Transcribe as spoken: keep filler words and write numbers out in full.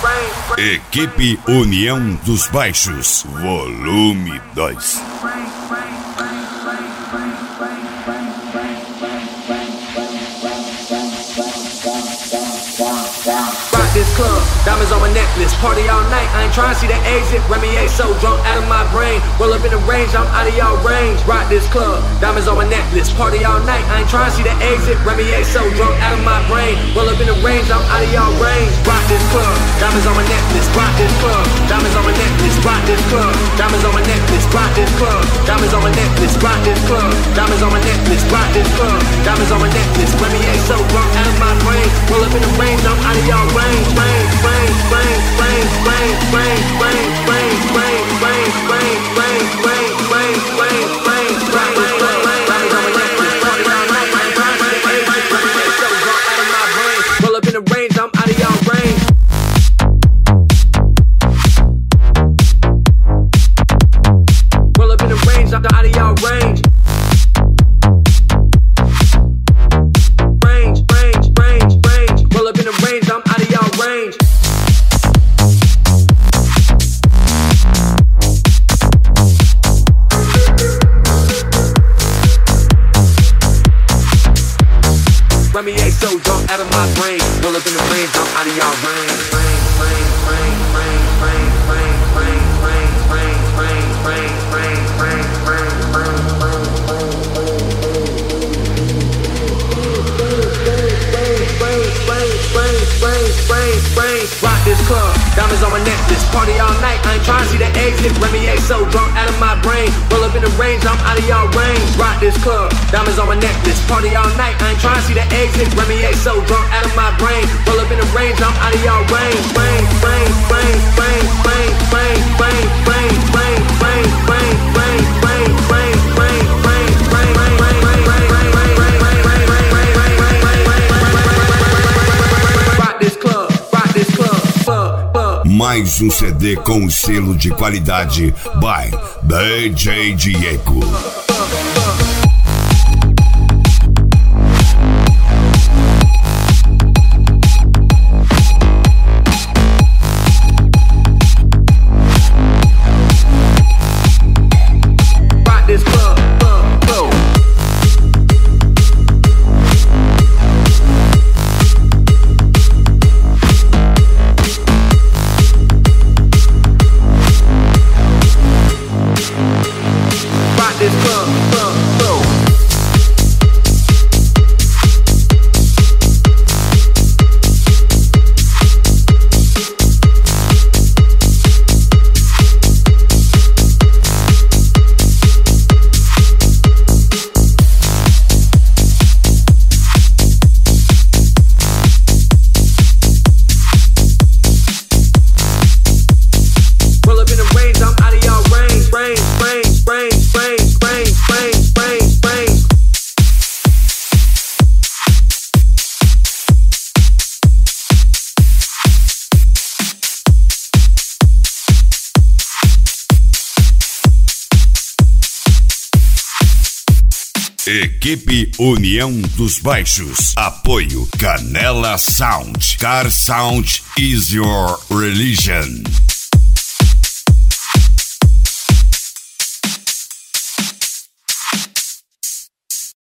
Equipe União dos Baixos, volume dois. This club, diamonds on my necklace, party all night. I ain't trying to see the exit. Remy A so drunk out of my brain. Roll up in the range, I'm out of y'all range. Rock this club, diamonds on my necklace, party all night. I ain't trying to see the exit. Remy A so drunk out of my brain. Roll up in the range, I'm out of y'all range. Rock this club, diamonds on my necklace, rock this club, diamonds on my necklace, rock this club, diamonds on my necklace, rock this club, diamonds on my necklace, rock this club, diamonds on my necklace, rock this club, diamonds on my necklace. Remy A so drunk out of my brain. Roll up in the range, I'm out of y'all range. Rain, rain, rain, rain, rain, rain, rain, rain, rain, rain, rain, rain, rain, rain, rain, rain, rain, roll up in the range, I'm out of y'all range. Roll up in the range, I'm out of y'all range. Range, range, range, range. Roll up in the range, I'm out of y'all range. Remy A so drunk out of my brain. Roll up in the range, I'm out of y'all range. Rain, rain, rain, rain, rain, rain, rain, rain, rain, rain, rain, rain, rain, rain, rain. Rock this club, diamonds on my necklace, party all night. I ain't trying to see the exit. Remy A so drunk out of my brain. Roll up in the range, I'm out of y'all range. Rock this club, diamonds on my necklace, party all night. I ain't trying to see the exit. Remy A so drunk out of my brain. Roll up in the range, I'm out of y'all range. Rain, rain, rain, rain, rain, rain, rain, rain, rain, rain, rain, rain, rain, rain, rain, rain, rain, rock this club, rock this club, club, club. Mais um C D com o selo de qualidade by D J Diego. Equipe União dos Baixos. Apoio Canela Sound. Car Sound is your religion.